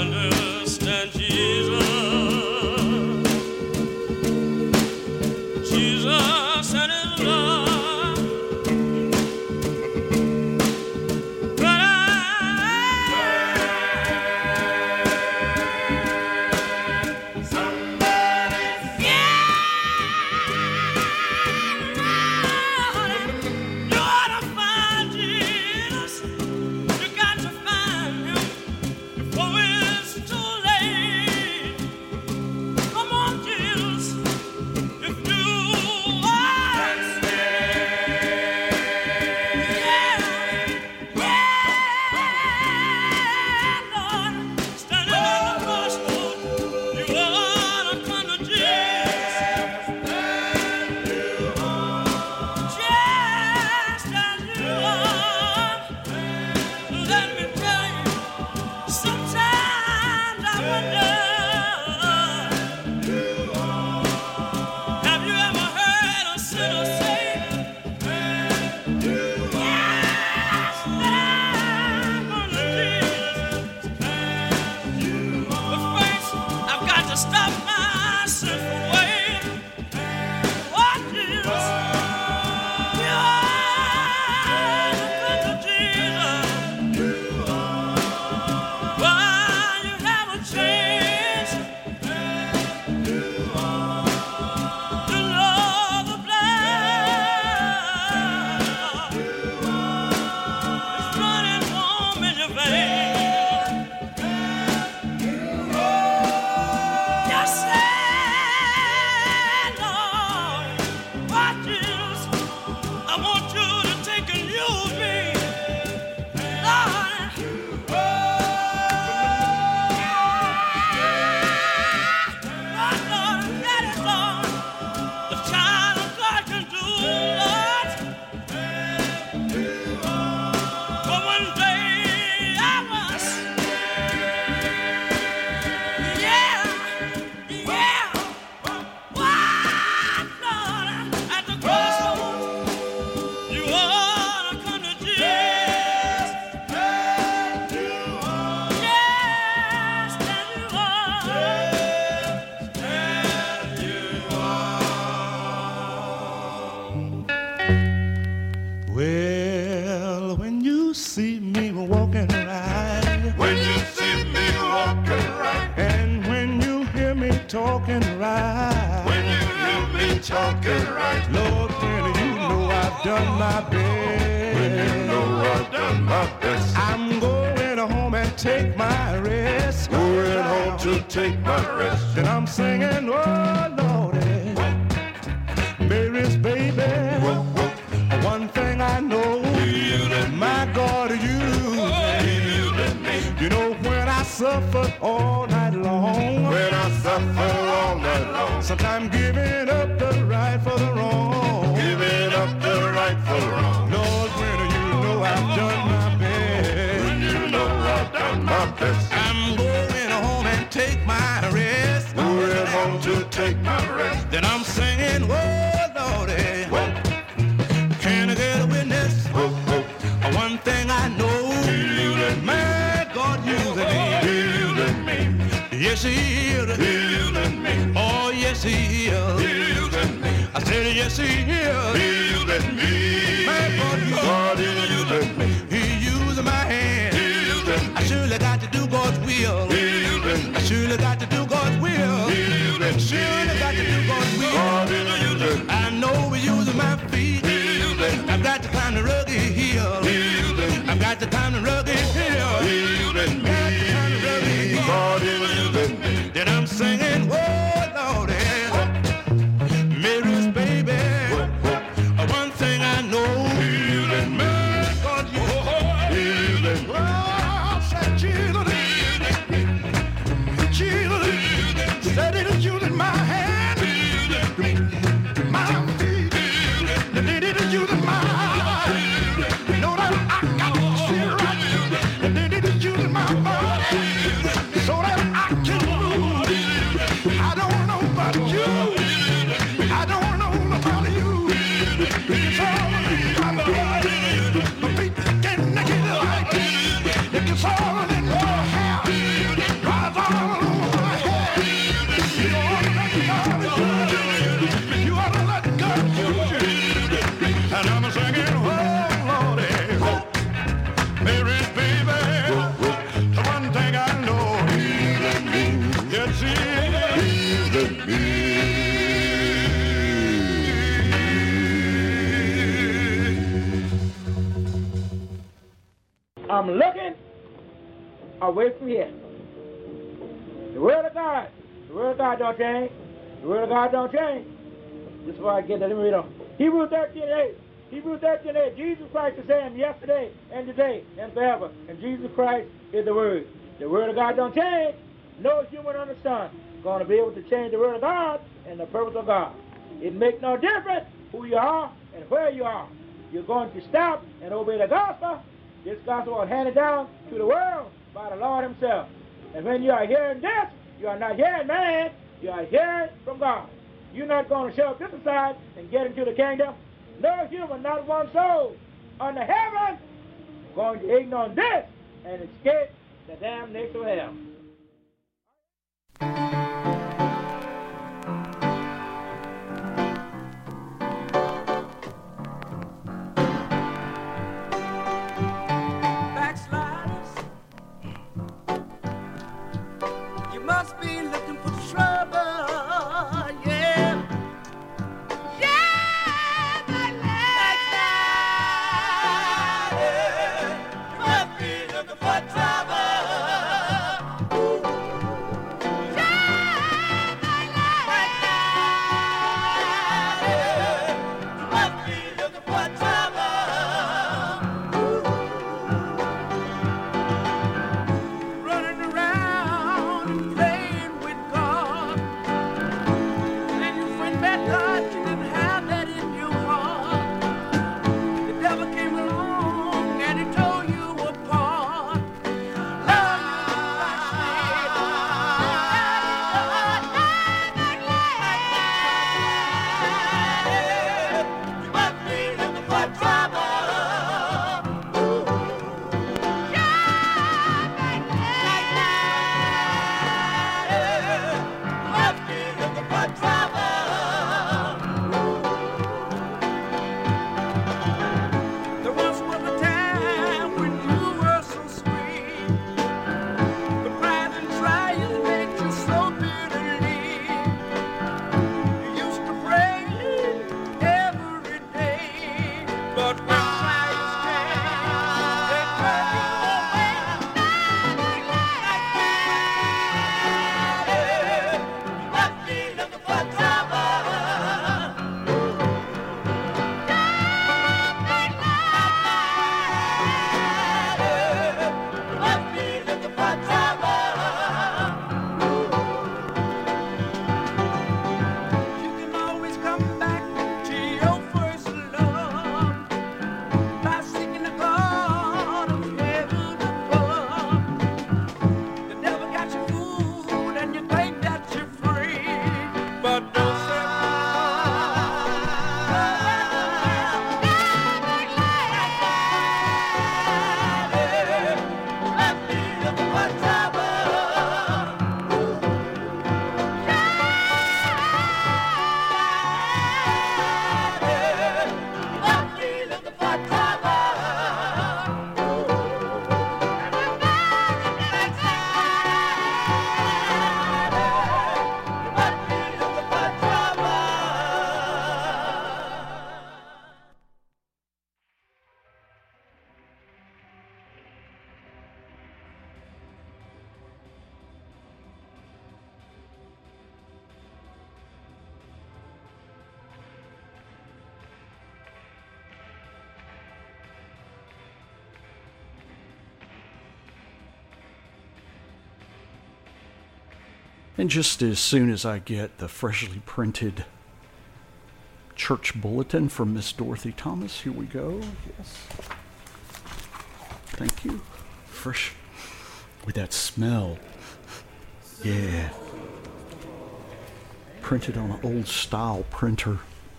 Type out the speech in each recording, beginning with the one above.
understand Jesus. Jesus and his love. But you ought to find Jesus. You got to find him before it's too late. Come on, Jesus, if you are Lord, standing at the crossroad, you ought to come to Jesus. Just as you are. Let me tell you, sometimes I wonder, have you ever heard a sinner say, yes, I'm gonna Jesus. But first, I've got to stop my sinful ways. Oh, Jesus, you are the Jesus. Why you haven't changed? You know the blood is running warm in your veins. Yes, Lord, why Jesus? I want you to take and use me, Lord. Lord, that is all the child of God can do, Lord. For one day I was, what, Lord, at the crossroads, you ought to come to Jesus. Just as you are. Well, when you see me walking right, When you see me walking right, and when you hear me talking right, when you hear me talking right, Lord, then you know I've done my best. when you know I've done my best, I'm going home and take my rest. going home to take my rest. Then I'm singing, oh Lordy, Mary's baby. One thing I know, my God, you know when I suffered all night long, When I suffer all night long, sometimes giving up the right for the wrong. giving up the right for the wrong. Lord, when you know I've done my best, When you know I've done my best, I'm going home and take my rest. going home to take my rest. Then I'm singing, oh Lordy, can I get a witness? One thing I know, my God using me. Yes, he is. Oh, yes, he is. I said, yes, he is. My God using me. He using my hand. I surely got to do God's will. I surely got to do God's will. Surely got to do God's will. I know we're using my feet. I've got to climb the rugged hill. I've got to climb the rugged hill. Got to climb the rugged hill. Then I'm singing, oh Lordy, Mary's baby. One thing I know, my God, you said Jesus, said it is using my hand, my feet, that it is using my heart. Know that I got to see right. Healing me. I'm looking away from here. The word of God don't change. The word of God don't change. This is why I get that. Let me read on. Hebrews 13:8. Hebrews 13:8. Jesus Christ is the same yesterday and today and forever. And Jesus Christ is the word. The word of God don't change. No human under the sun is going to be able to change the word of God and the purpose of God. It makes no difference who you are and where you are. You're going to stop and obey the gospel. This gospel was handed down to the world by the Lord himself. And when you are hearing this, you are not hearing man, you are hearing from God. You're not going to shove this aside and get into the kingdom. No human, not one soul under heaven, going to ignore this and escape the damnation of hell. And just as soon as I get the freshly printed church bulletin from Miss Dorothy Thomas, here we go. Yes. Thank you. Fresh with that smell. Yeah. Printed on an old style printer.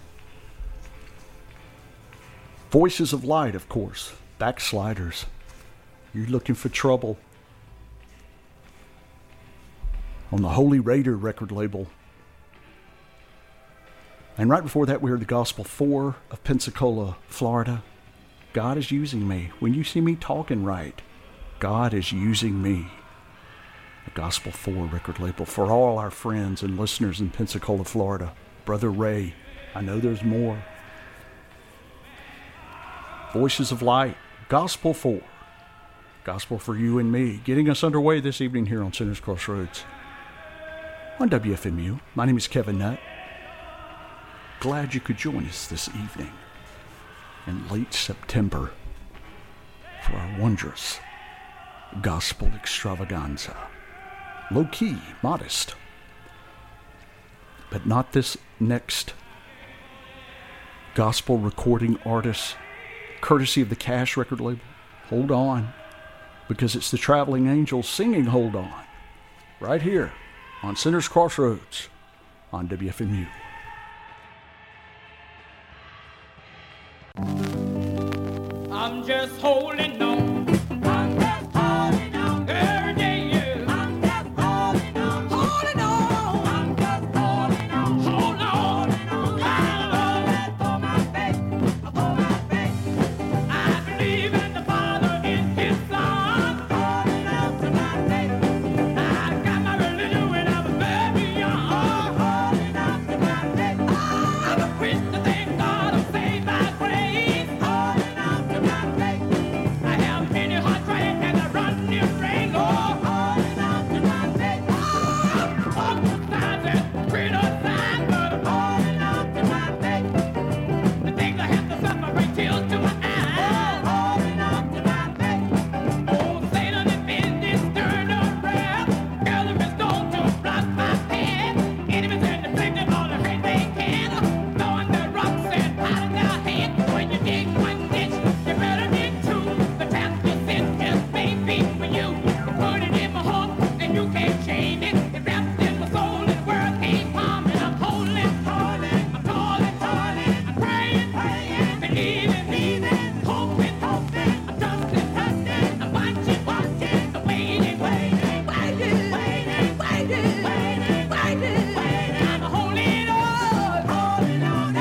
Voices of Light, of course. Backsliders. You're looking for trouble. On the Holy Raider record label. And right before that, we heard the Gospel 4 of Pensacola, Florida. God is using me. When you see me talking right, God is using me. Gospel 4 record label. For all our friends and listeners in Pensacola, Florida, Brother Ray, I know there's more. Voices of Light, Gospel 4. Gospel for you and me, getting us underway this evening here on Sinners Crossroads on WFMU. My name is Kevin Nutt. Glad you could join us this evening in late September for our wondrous gospel extravaganza. Low-key, modest. But not this next gospel recording artist, courtesy of the Cash record label. Hold on, because it's the Traveling Angels singing Hold On, right here on Sinners Crossroads on WFMU. I'm just holding on. I'm just holding on. Every day, yeah. I'm just holding on. Holding on. I'm just holding on. Hold on. For my faith. For my faith. I believe in the Father, in His Son. Holding on to my faith. I got my religion when I was very young. Holding on to my faith. I'm a Christian, thank God I'm saved by grace. Holding on to my faith. I have many hard trials and I run this race. Oh, holding on to my faith. Ostracized and criticized, but I'm holding on to my faith. The things I have to suffer bring tears to my eyes. Holding on to my faith. Oh, Satan is busy stirring up wrath. Gathering stones to block my path. Enemies in the place all the hate they can. Throwing their rocks and piling their heads. When you dig one ditch, you better dig two. The task you sent just may be for you. Put it in my heart and you can't change it. It wraps in my soul and the world can't harm it. I'm holding, I'm calling, I'm praying, believing, hoping, I'm trusting, I'm watching, I'm waiting, I'm holding on,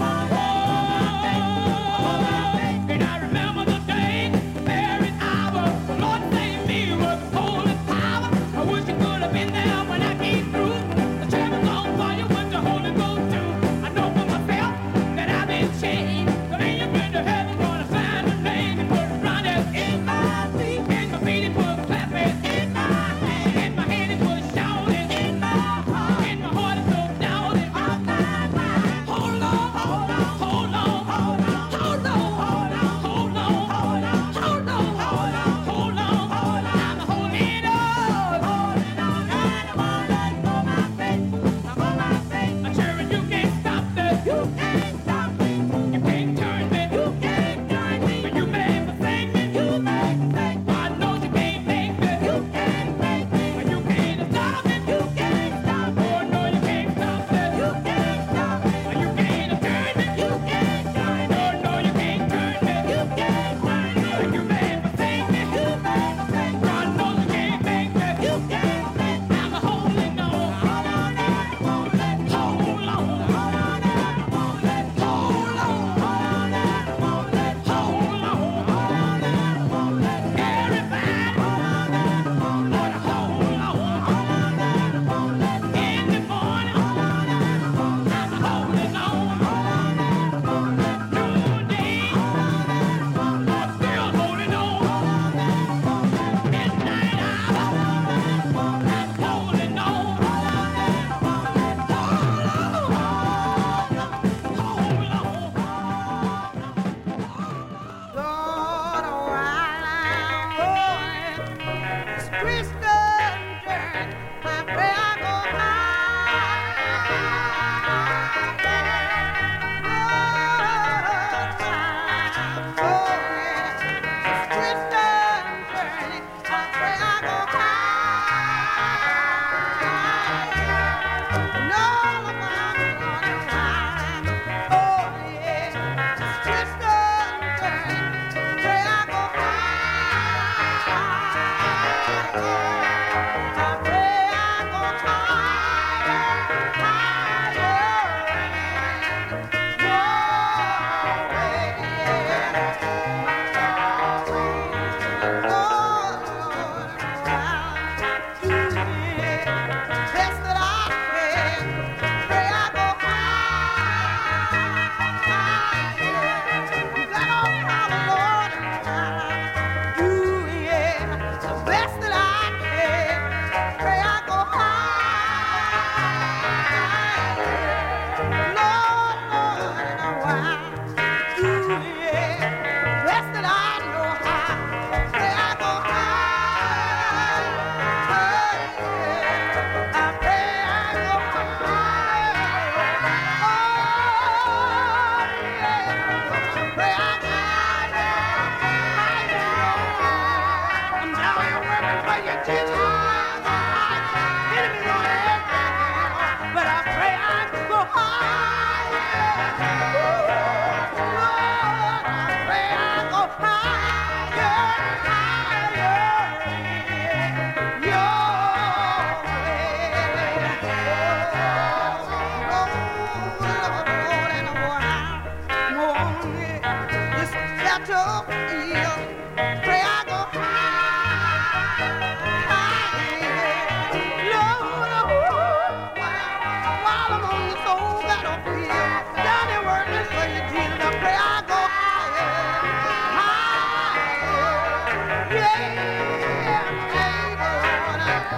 and I remember the day, very hour, the Lord saved me with holy power. I wish you could have been there when I came through. The chairman's on fire with the Holy Ghost too. I know for myself that I've been changed. But ain't you been to heaven, gonna sign the name and put runners in my feet, and my feet and put clapping in my hand, and my hand and put shouting in my heart, and my heart is so doubting on my mind. Hold on, hold on, hold on, hold on, hold on, hold on, hold on, hold on, hold on, hold on, hold on, hold on. I'm holding on,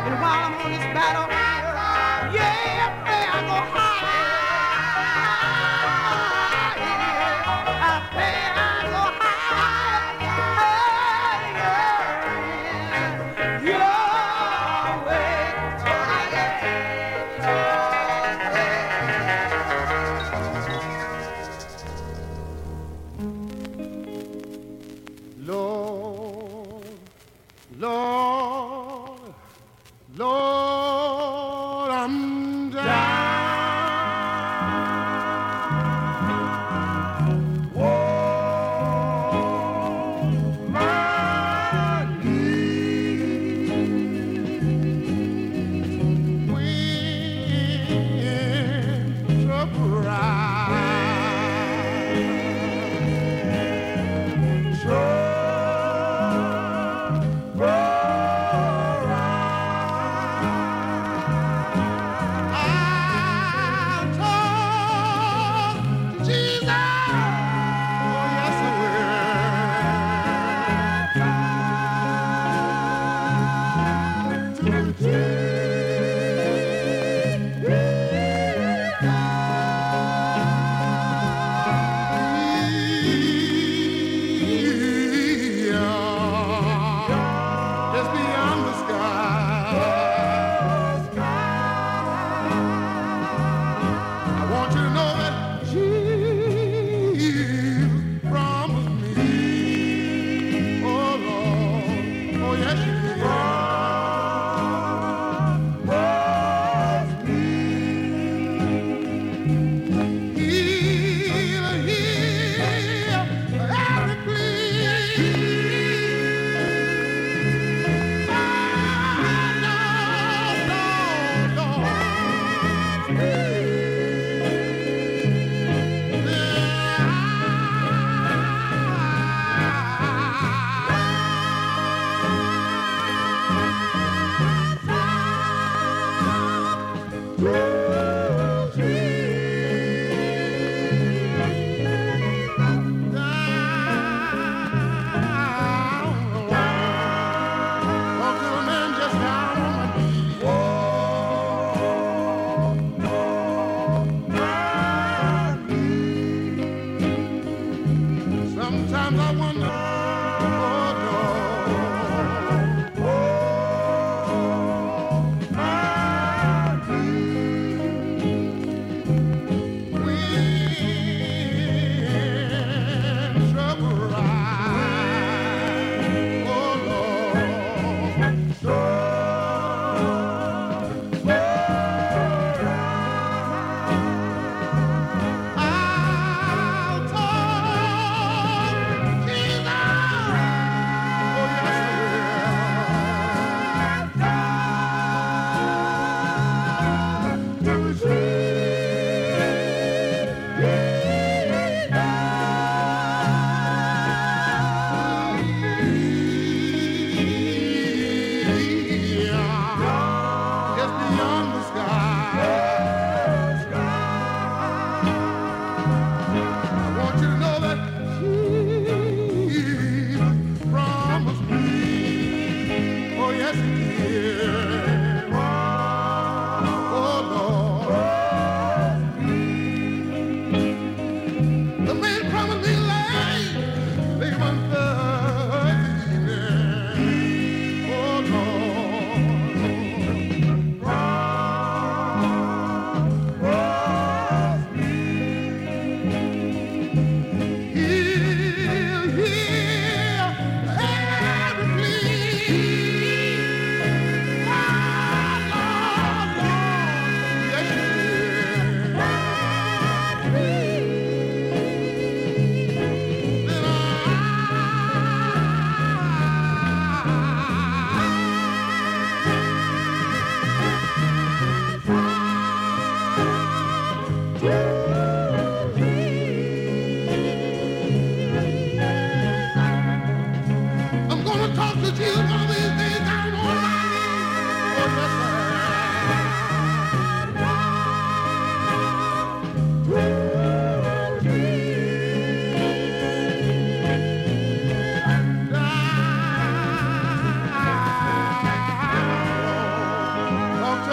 And while I'm on this battlefield, yeah, pray I go higher. I pray I go higher. Your way. Lord, Lord, Lord, I'm down. Oh, my knees. Winter bride. Sure, go around.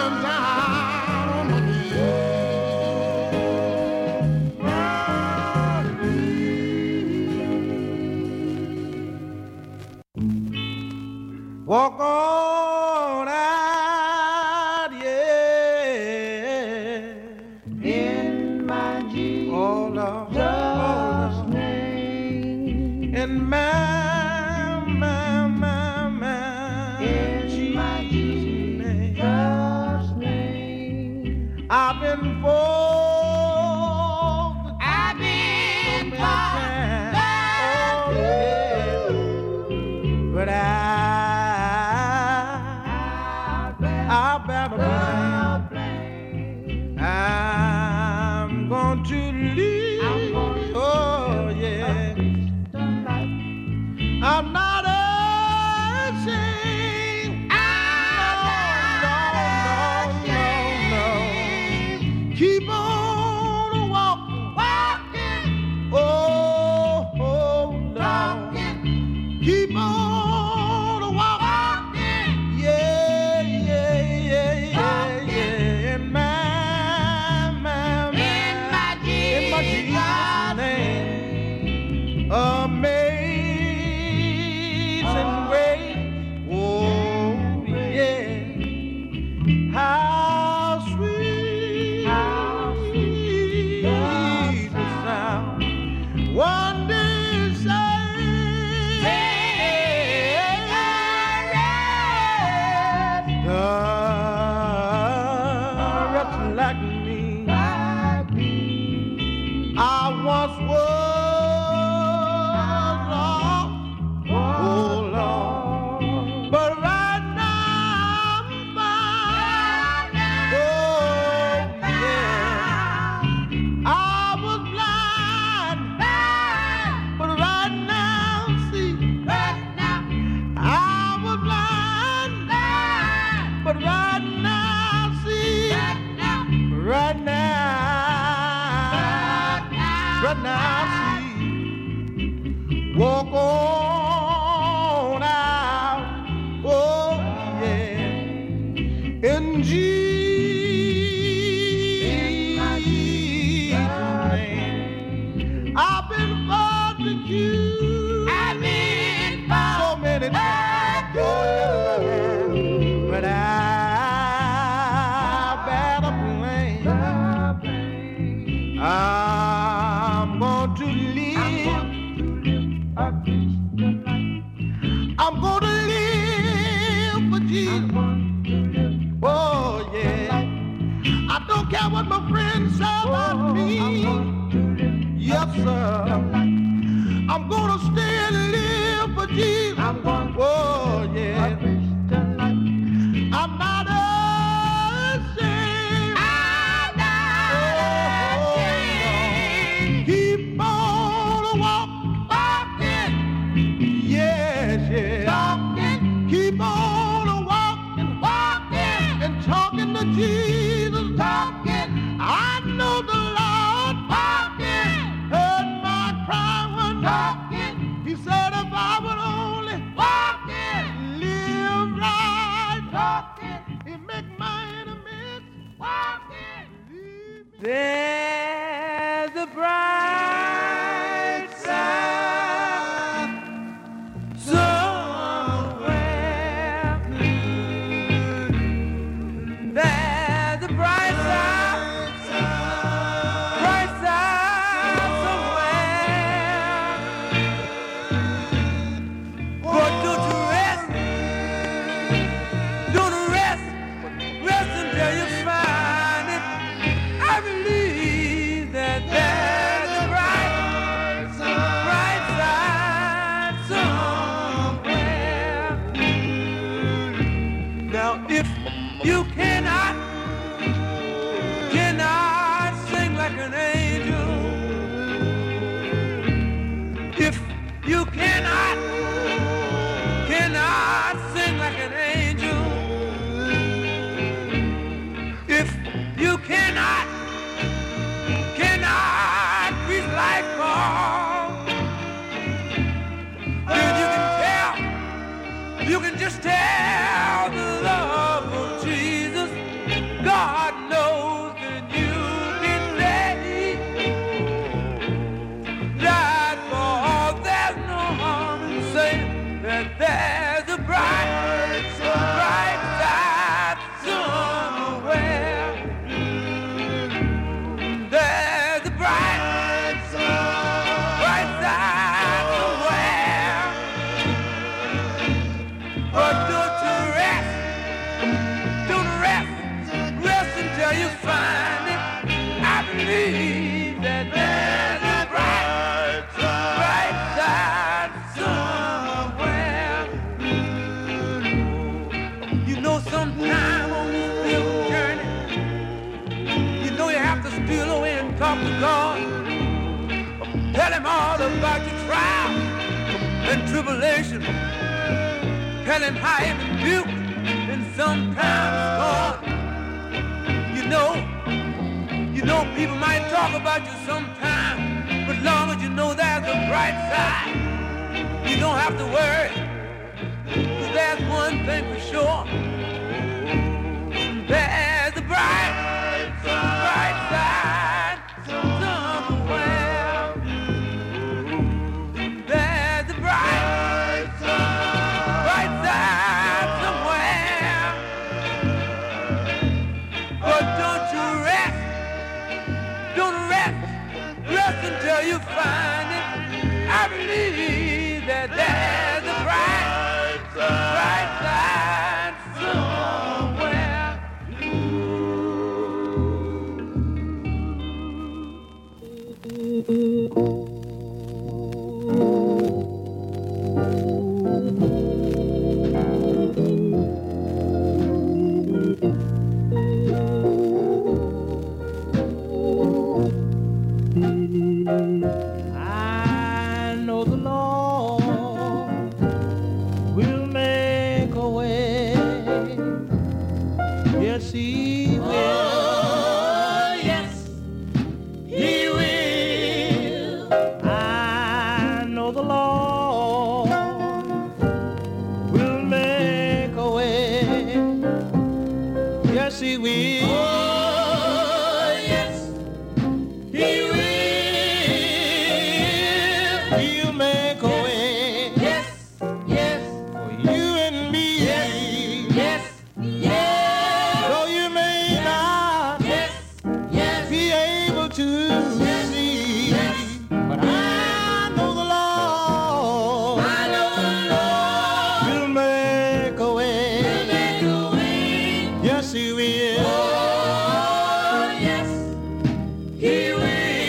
down on my knees. Walk on out, yeah, in my Jesus, oh Lord, name, in my Jesus' name. I've been forced, I've been forced, oh yeah, but I'll bear the blame. I'm going to leave. Oh yeah. I'm not ashamed. No. Keep on walking. Oh Lord. Keep on walking. Yeah. In my Jesus' name. Amazing grace. Oh yeah. How sweet the sound. One day saved, wretch like me. I once was lost, oh Lord, but right now I'm found. Oh yeah, I was blind, but right now see. I was blind, but right now see. Right now see. Walk on out, oh yeah, in Jesus' name. I've been persecuted so many times, but I bear the blame. I'm going to live. I'm going to live for Jesus. Oh yeah. I don't care what my friends say about me. Yes sir. I'm going to stay and live for Jesus. Oh yeah. I'm not ashamed. Keep on walking. Yes. Keep on walking and talking to Jesus. I know the Lord heard my cry when He said if I would only live right, He make my enemies leave me. There's a bright side somewhere. There's a bright side somewhere. But don't you rest until you find it. I believe that there's a bright side somewhere. Now if you cannot sing like an angel, if you cannot sing like an angel, if you cannot preach like Paul, then you can just tell the love of Jesus believe that there's a bright side somewhere. You know, sometime on this little journey, you know you have to steal away and talk to God. Tell him all about your trial and tribulation. Tell him how you've been built and sometimes scorned. You know, people might talk about you sometime, but long as you know there's a bright side, you don't have to worry. 'Cause there's one thing for sure. There's a bright side somewhere. There's a bright side somewhere. But don't you rest until you find it. I believe that there's a bright side somewhere. I know the Lord will make a way. Yes, He will. Oh, yes, He will. I know the Lord will make a way. Yes, He will. Oh, yes, He will. He'll make a way. Yes, yes. For you and me. Yes, yes, yes. Though you may not. Yes, yes. Be able to see. Yes. But I know the Lord. I know the Lord will make a way. He'll make a way. Yes, He will. Oh, yes, He will.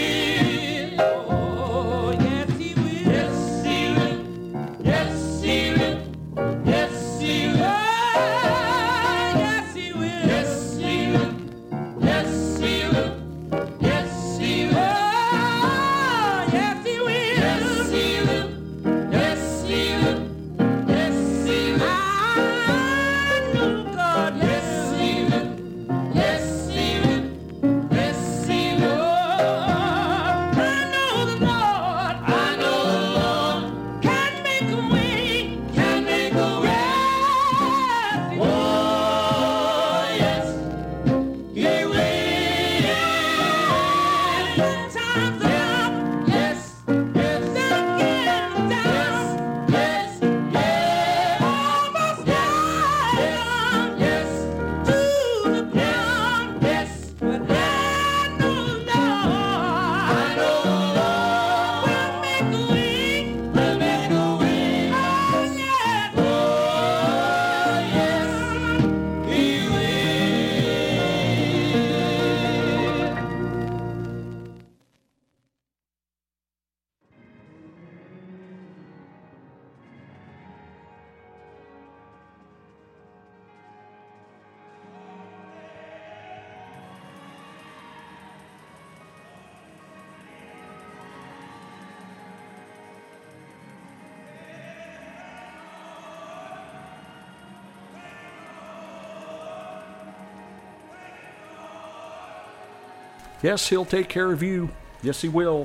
Yes, He'll take care of you. Yes, He will.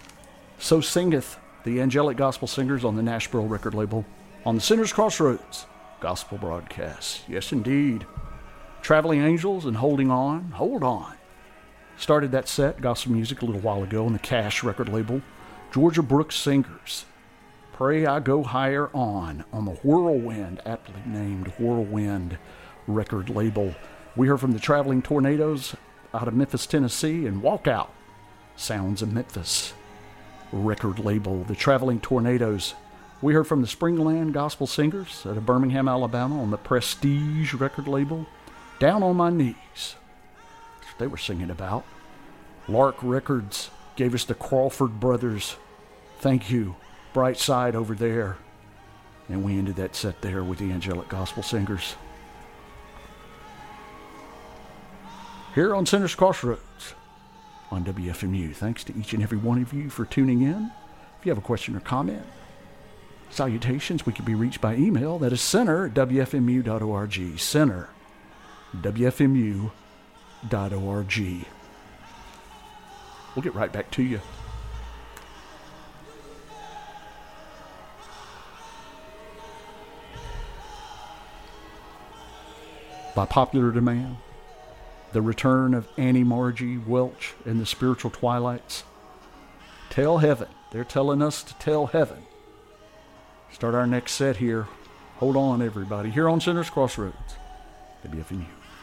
So singeth the Angelic Gospel Singers on the Nashville record label on the Sinners Crossroads Gospel Broadcast. Yes, indeed. Traveling Angels and Holding On. Hold On. Started that set, gospel music, a little while ago on the Cash record label. Georgia Brooks Singers. Pray I Go Higher On the Whirlwind, aptly named Whirlwind record label. We heard from the Traveling Tornadoes out of Memphis, Tennessee, and Walkout, Sounds of Memphis record label. The Traveling Tornadoes. We heard from the Springland Gospel Singers out of Birmingham, Alabama on the Prestige record label. Down on My Knees. That's what they were singing about. Lark Records gave us the Crawford Brothers. Thank you. Bright Side over there. And we ended that set there with the Angelic Gospel Singers. Here on Sinners Crossroads on WFMU. Thanks to each and every one of you for tuning in. If you have a question or comment, salutations, we can be reached by email. That is center@wfmu.org. Center@wfmu.org. We'll get right back to you. By popular demand, the return of Annie Margie Welch and the Spiritual Twilights. Tell Heaven. They're telling us to tell heaven. Start our next set here. Hold on, everybody. Here on Sinners Crossroads, WFMU.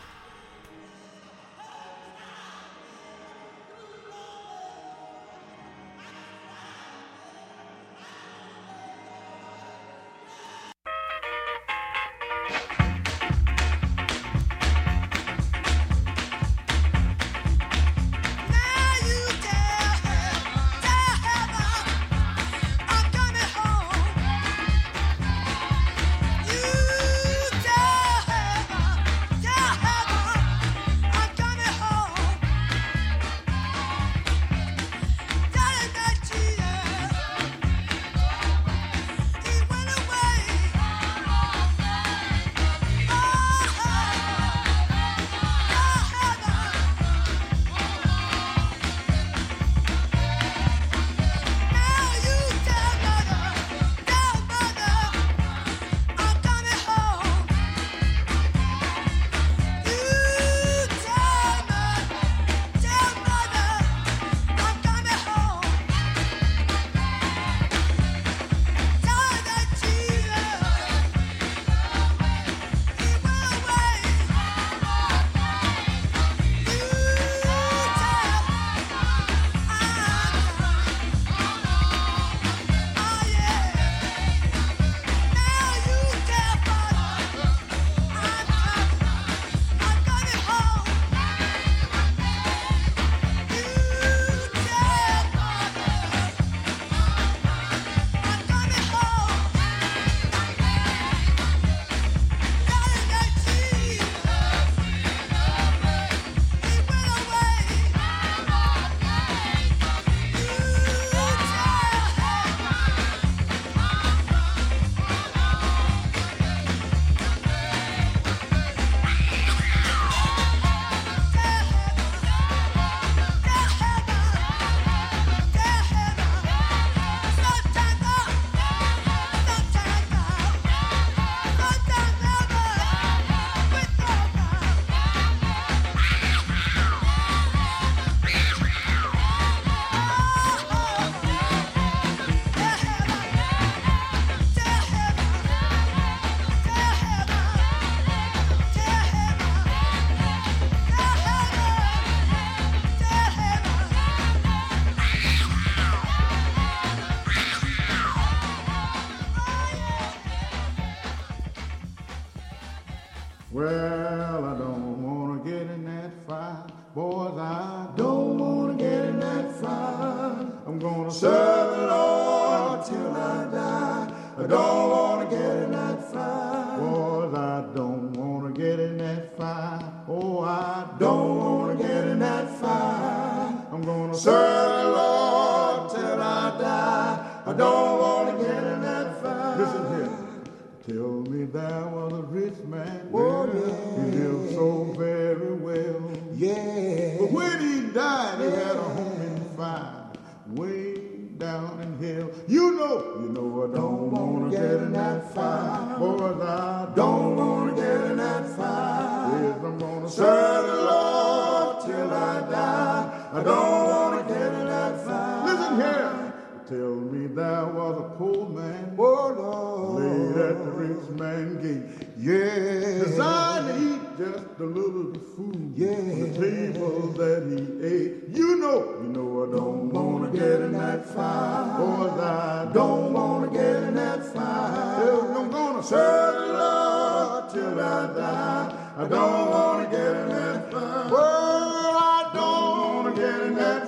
Well, I don't want to get in that fight. Boys, I don't want to get in that fight. I'm going to serve the Lord till I die. I don't want to get in that fight. Boys, I don't want to get in that fight. Oh, I don't want to get in that fight. I'm going to serve the Lord till I die. I don't want to get in that fight. Listen here. Tell me there was a rich man, oh, yeah. He lived so very well. Yeah. But when he died, he had a home in fire, way down in hell. You know, I don't want to get in that fire. Boys, I don't want to get in that fire. Yes, I'm going to serve the Lord till I die. I don't want to get in that fire. Listen here. Tell me there was a poor man, oh Lord, laid at the rich man's gate. Yeah, designed to eat just a little food, yeah, on the table that he ate. You know, I don't want to get in that fire. Boys, I don't want to get in that fire. I'm gonna serve the Lord till I die. I don't want to get in that fire. Well, I don't want to get in that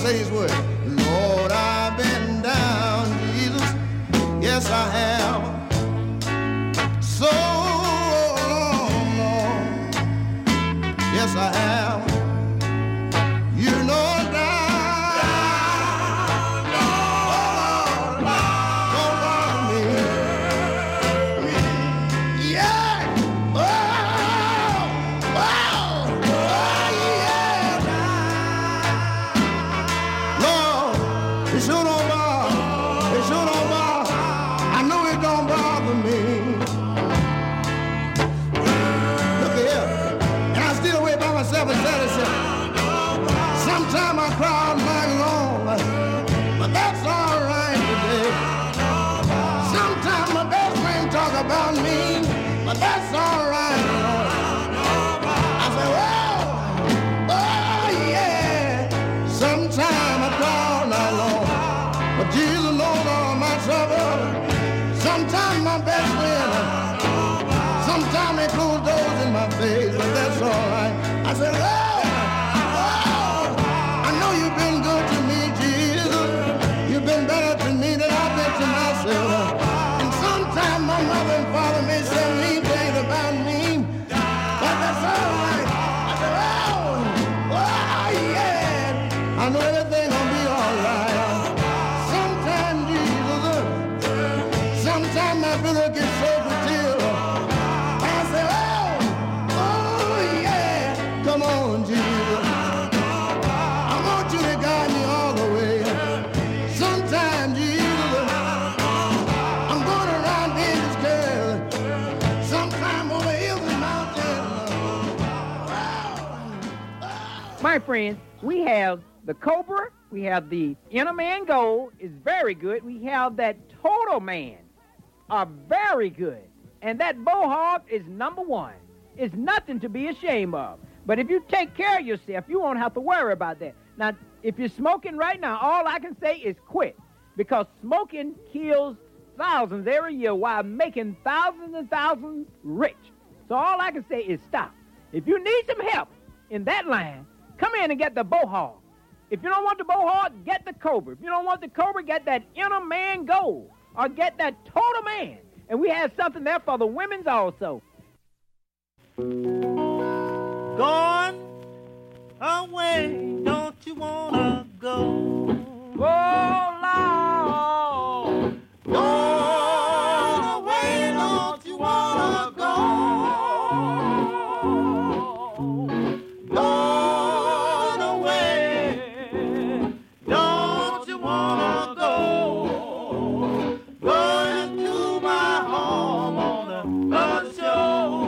say these words. Lord, I've been down, Jesus. Yes, I have. So long, Lord. Yes, I have. You know sometime I cry all night long, but that's all right today. Sometimes my best friend talk about me, but that's all right, Lord. I say, oh yeah. Sometime I cry all night long, but Jesus knows all my trouble. Sometimes my best friend, sometimes they close doors in my face, but that's all right. I say, Lord, you've been good to me, Jesus. You've been better to me than I've been to myself. And sometimes my mother and father may say mean things about me, but that's all right. I said, oh yeah. I know everything gonna be all right. Sometimes, Jesus, sometimes my brother gets so fatigued. I say, oh yeah. Come on, Jesus. My friends, we have the Cobra, we have the Inner Man Gold, is very good. We have that Total Man, are very good. And that Bohawk is number one. It's nothing to be ashamed of. But if you take care of yourself, you won't have to worry about that. Now, if you're smoking right now, all I can say is quit. Because smoking kills thousands every year while making thousands and thousands rich. So all I can say is stop. If you need some help in that line, come in and get the Bohawk. If you don't want the Bohawk, get the Cobra. If you don't want the Cobra, get that Inner Man Gold. Or get that Total Man. And we have something there for the women's also. Going away, don't you wanna go? Oh, Lord. Going away, don't you wanna go? Going away, don't you wanna go? Going to my home on the other shore.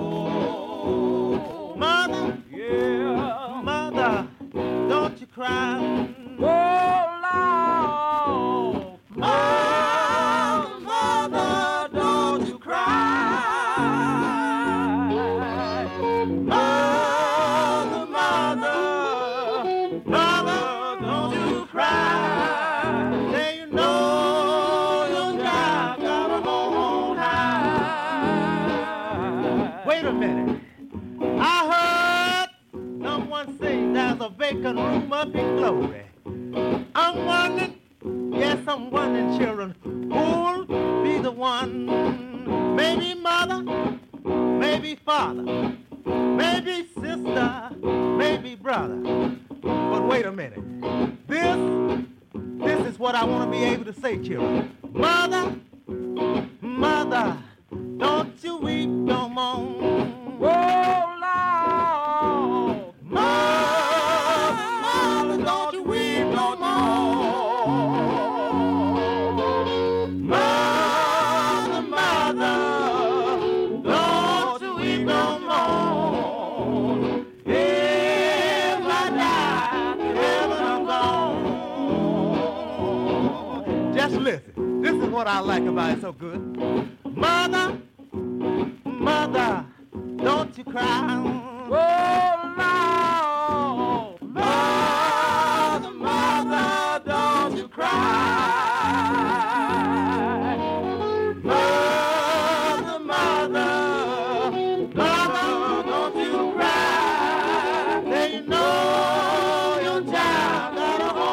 Mother, yeah, mother, don't you cry. Oh, Lord. Mother, mother, don't you cry. Mother, mother, mother, don't you cry. Say you know your child got a home high. Wait a minute. I heard someone say there's a vacant room up in Glory. I'm wondering, yes, I'm wondering, children, who'll be the one? Maybe mother, maybe father, maybe sister, maybe brother. But wait a minute. This is what I want to be able to say, children. Mother, mother, don't you weep no more. Oh, Lord. Mother, don't you weep no more. Mother, mother, don't you weep no more. If I die, to heaven I'm gone. Just listen. This is what I like about it so good. Mother, mother, don't you cry. Oh, Lord. Mother, mother, don't you cry. Mother, mother, mother, don't you cry. Say you know your child got a home.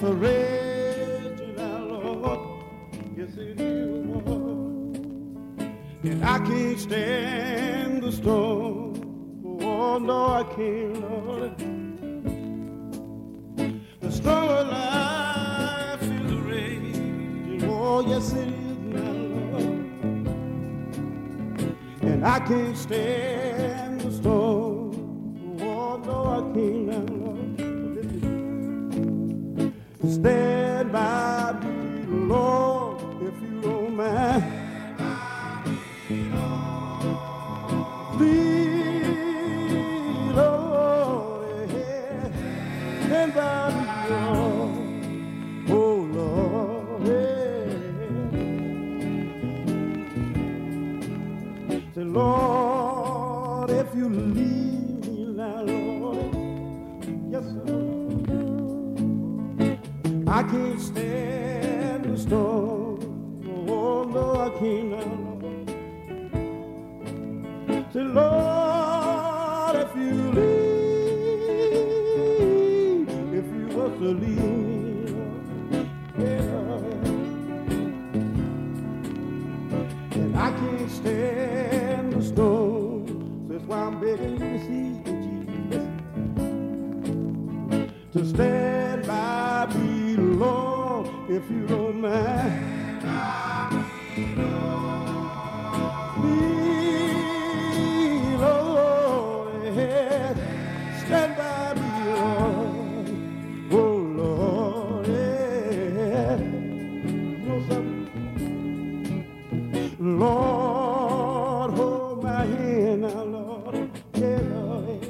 for raging out, Lord. Yes, it is, Lord. And I can't stand the storm. Oh, no, I can't, Lord. The storm of life is raging. Oh, yes, it is now, Lord. And I can't stand the storm. Oh, no, I can't now, Lord. Stand by me, Lord, if you don't mind. Please, Lord, yeah. Stand by me, Lord. Oh, Lord, yeah. Say, Lord, if you leave me now, Lord, yes, sir. I can't stand the storm. Oh, no, I can't now, Lord. Say, Lord, if you leave, if you was to leave me, Lord, yeah. And I can't stand the storm. That's why I'm begging you to see Jesus, to stand by me, Lord, if you don't mind. Please, Lord, yeah. Stand by me, Lord. Oh, Lord, yeah. You know something? Lord, hold my hand now, Lord. Yeah, Lord.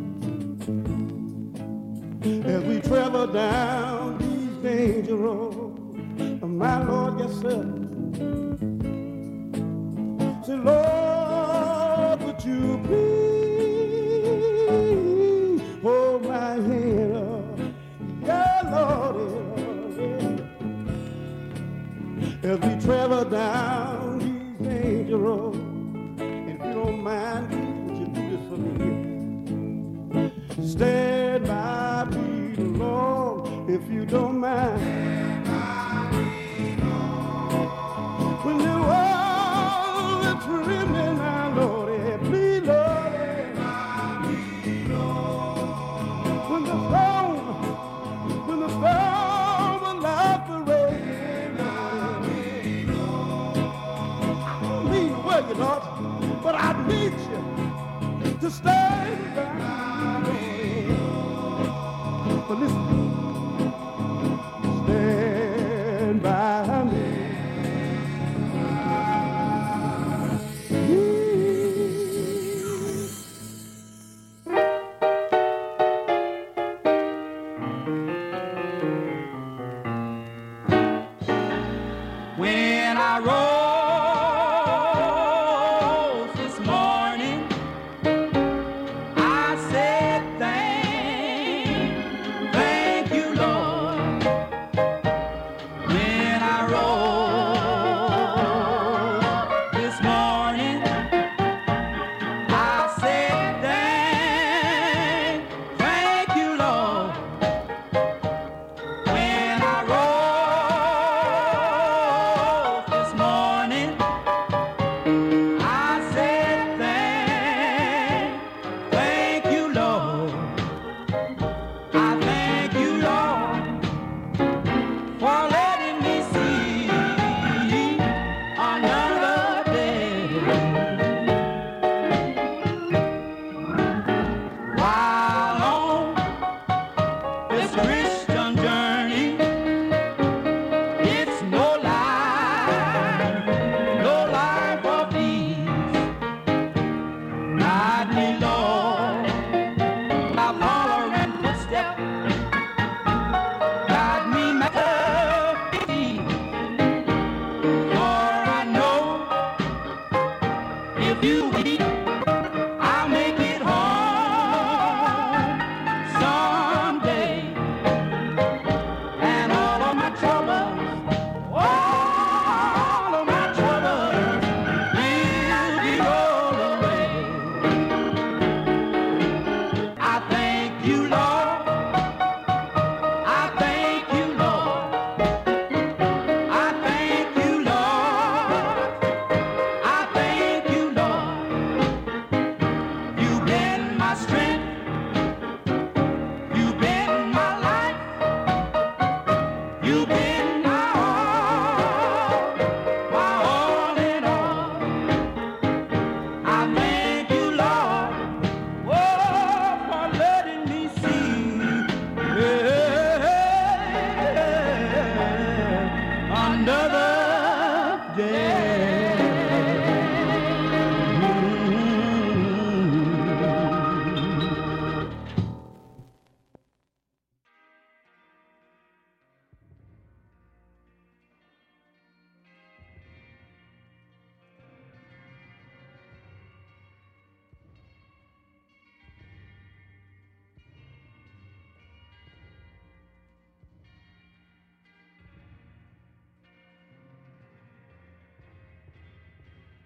As we travel down these danger roads, my Lord, yes, sir. Say, Lord, would you please hold my hand, Lord? Yeah, Lord, yeah. As we travel down these danger roads, and if you don't mind, would you do this for me? Stand by me, Lord, if you don't mind. When the world is trembling now, Lord, please, Lord, when the storm of life is raging, I don't mean where you're not, but I need you to stand by me, Lord. But listen, stand by me. When I rose this morning, I said thank you, Lord. When I rose this morning, I said thank you, Lord. When I rose this morning, I said thank you, Lord. I thank you, Lord, for letting me see another day. While on this Christian journey, it's no life of peace. Guide me, Lord, my following footsteps. Guide me, Master, for I know if you lead, I'll make it home someday. And all of my troubles will be rolled away.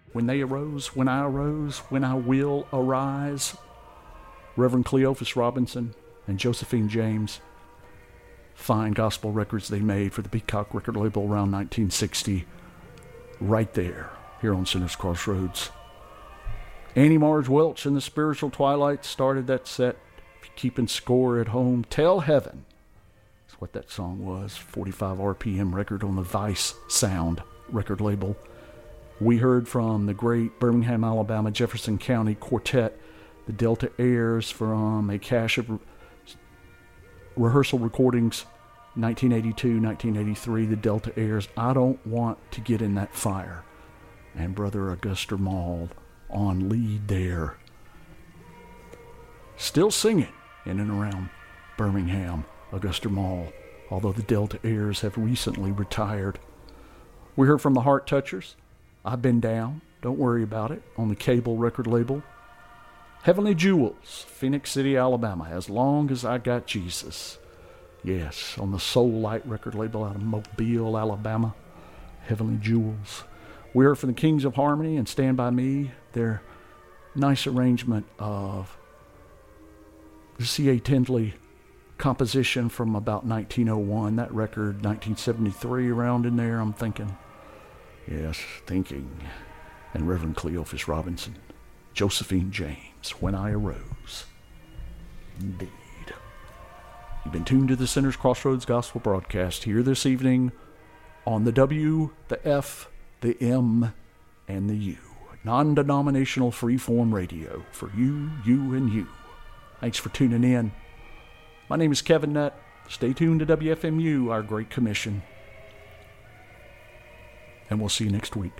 When They Arose, When I Arose, When I Will Arise. Reverend Cleophas Robinson and Josephine James. Fine gospel records they made for the Peacock record label around 1960. Right there, here on Sinners Crossroads. Annie Marge Welch and the Spiritual Twilight started that set. If you're keeping score at home, Tell Heaven. That's what that song was. 45 RPM record on the Vice Sound record label. We heard from the great Birmingham, Alabama, Jefferson County Quartet, the Delta Airs, from a cache of rehearsal recordings, 1982, 1983, the Delta Airs, I Don't Want to Get in That Fire. And Brother Augusta Maul on lead there. Still singing in and around Birmingham, Augusta Maul, although the Delta Airs have recently retired. We heard from the Heart Touchers, I've Been Down, Don't Worry About It, on the Cable record label. Heavenly Jewels, Phoenix City, Alabama, As Long as I Got Jesus. Yes, on the Soul Light record label out of Mobile, Alabama. Heavenly Jewels. We heard from the Kings of Harmony and Stand By Me, their nice arrangement of the C.A. Tindley composition from about 1901. That record, 1973, around in there, I'm thinking. Yes, thinking. And Reverend Cleophas Robinson. Josephine James, When I Arose. Indeed. You've been tuned to the Sinners Crossroads Gospel broadcast here this evening on the W, the F, the M, and the U. Non-denominational free-form radio for you, you, and you. Thanks for tuning in. My name is Kevin Nutt. Stay tuned to WFMU, our Great Commission. And we'll see you next week.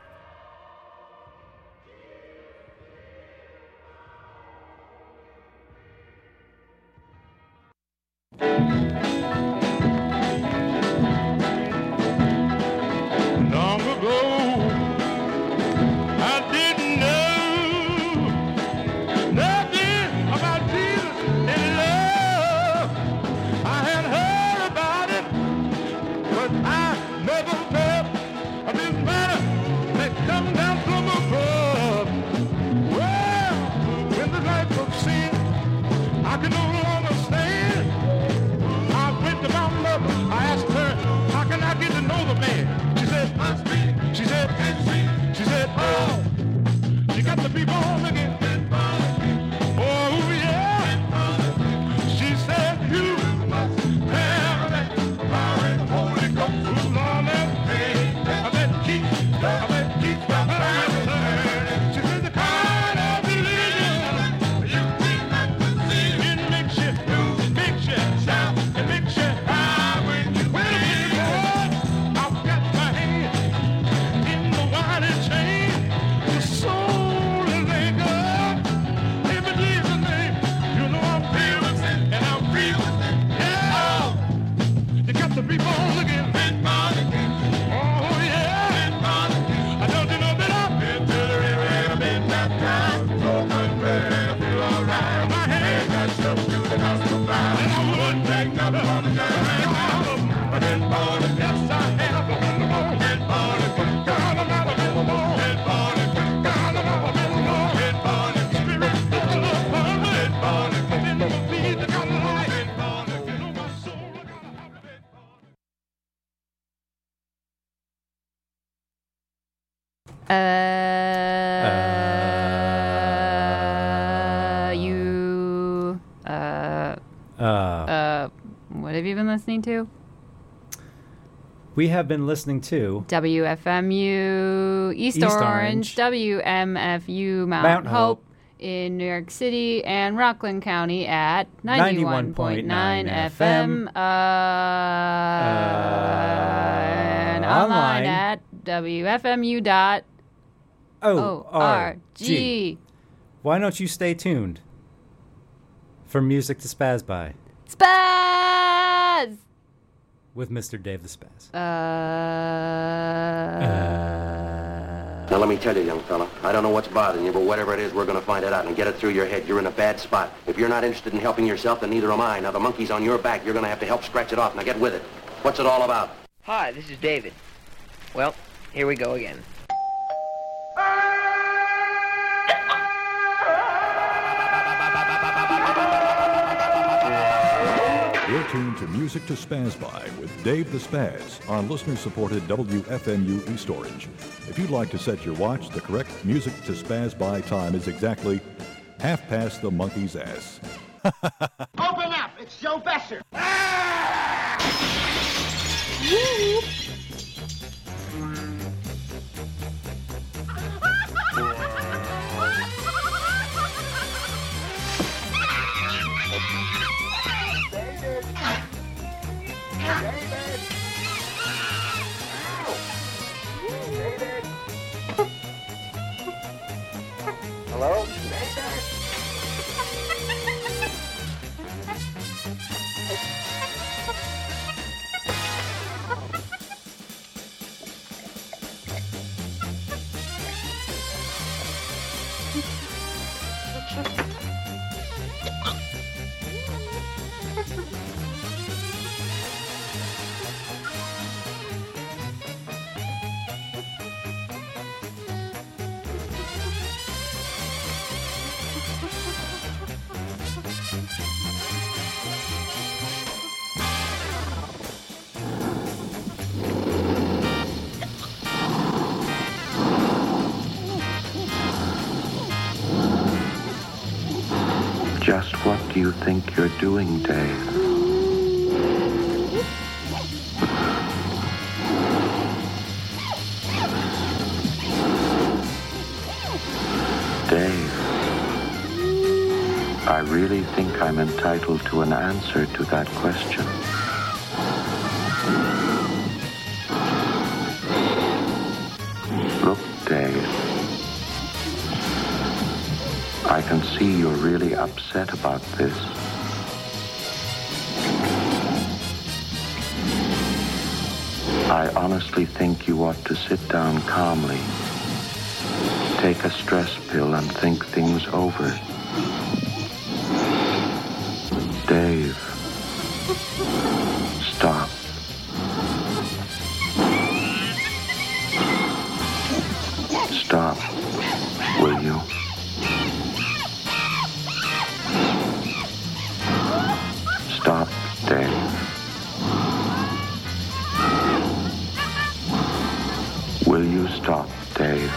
Long ago, I didn't know nothing about Jesus and love. I had heard about it, but I never felt this matter that comes down from above. Well, when the life of sin, I can no longer stand. I went to my mother, I asked her, how can I get to know the man? She said, she said, oh, you got to be born again. Oh, yeah. She said, you must have that power and the Holy Ghost. Lord, I bet keep my mind. She said, the kind of religion it makes you shout, it makes you cry when you wait a minute, Lord. I've got my hand in the winding chain. The soul is anchored up in Jesus' name. You know I'm free with it, and I'm free with it. Yeah, you got to be born again. Oh yeah, I don't you know that I've been to the river and I've been baptized. So much better, I feel alright. My hand got stuff to the gospel vibe, and I wouldn't take nothing on the ground. I've been born again. Yes, I have been born again. God, I'm not a little more. God, I'm not a little more. Spirit of the Lord, I've been the feet that got life. You know my soul, I gotta have it. What have you been listening to? We have been listening to WFMU East Orange, WMFU Mount Hope in New York City and Rockland County at 91.9 FM. And online at WFMU.org. Why don't you stay tuned for music to spaz by? Spaz! With Mr. Dave the Spaz. Now, let me tell you, young fella, I don't know what's bothering you, but whatever it is, we're going to find it out and get it through your head. You're in a bad spot. If you're not interested in helping yourself, then neither am I. Now, the monkey's on your back. You're going to have to help scratch it off. Now, get with it. What's it all about? Hi, this is David. Well, here we go again. You're tuned to Music to Spaz By with Dave the Spaz on listener-supported WFMU East Orange. If you'd like to set your watch, the correct Music to Spaz By time is exactly half past the monkey's ass. Open up! It's Joe Besser! Hello? Just what do you think you're doing, Dave? Dave, I really think I'm entitled to an answer to that question. Look, Dave, I can see you're really upset about this. I honestly think you ought to sit down calmly, take a stress pill, and think things over. Dave, stop. Stop, will you? Stop, Dave. Will you stop, Dave?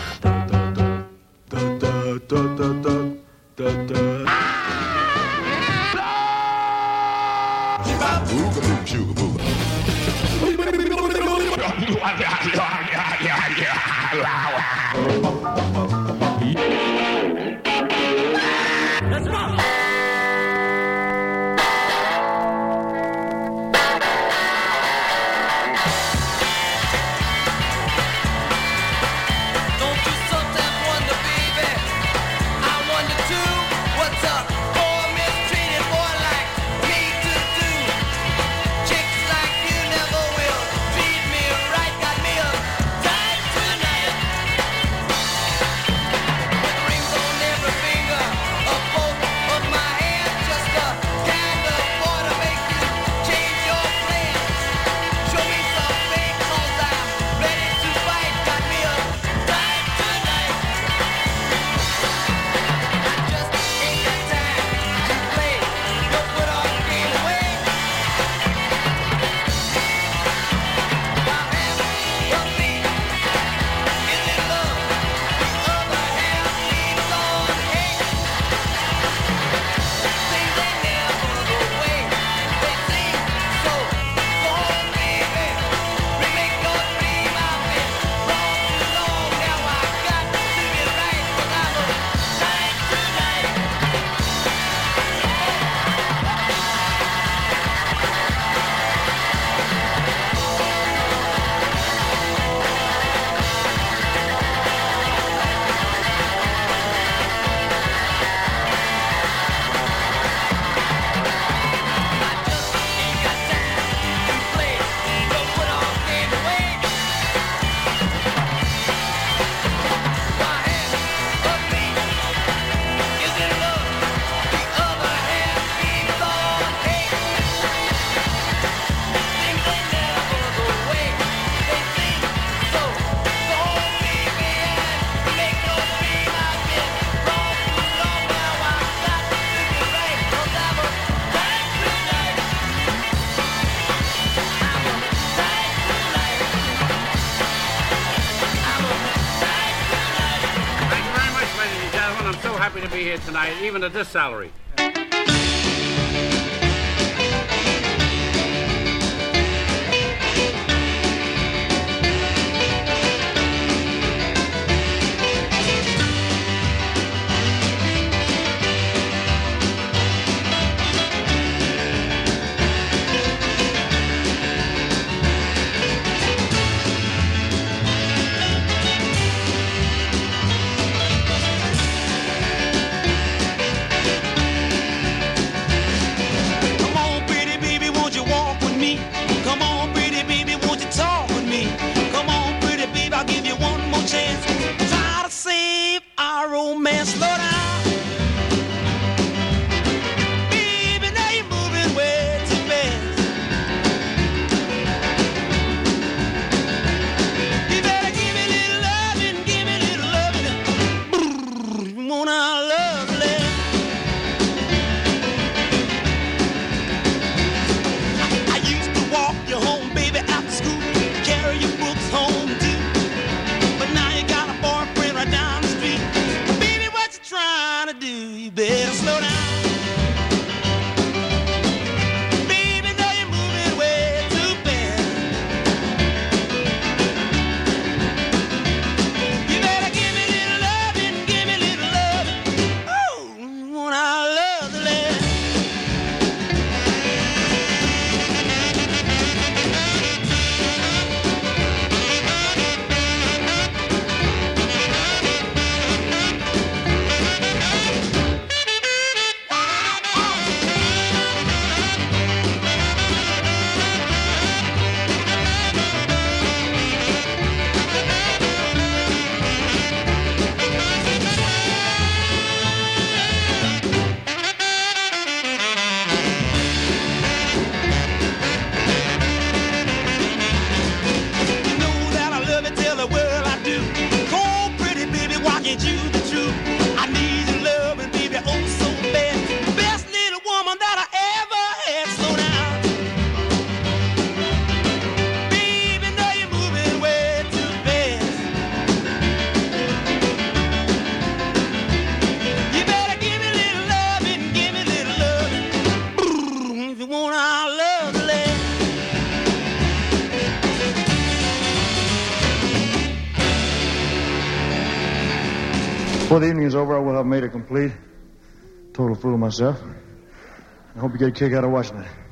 tonight, even at this salary. Before the evening is over, I will have made it complete. Total fool of myself. I hope you get a kick out of watching it.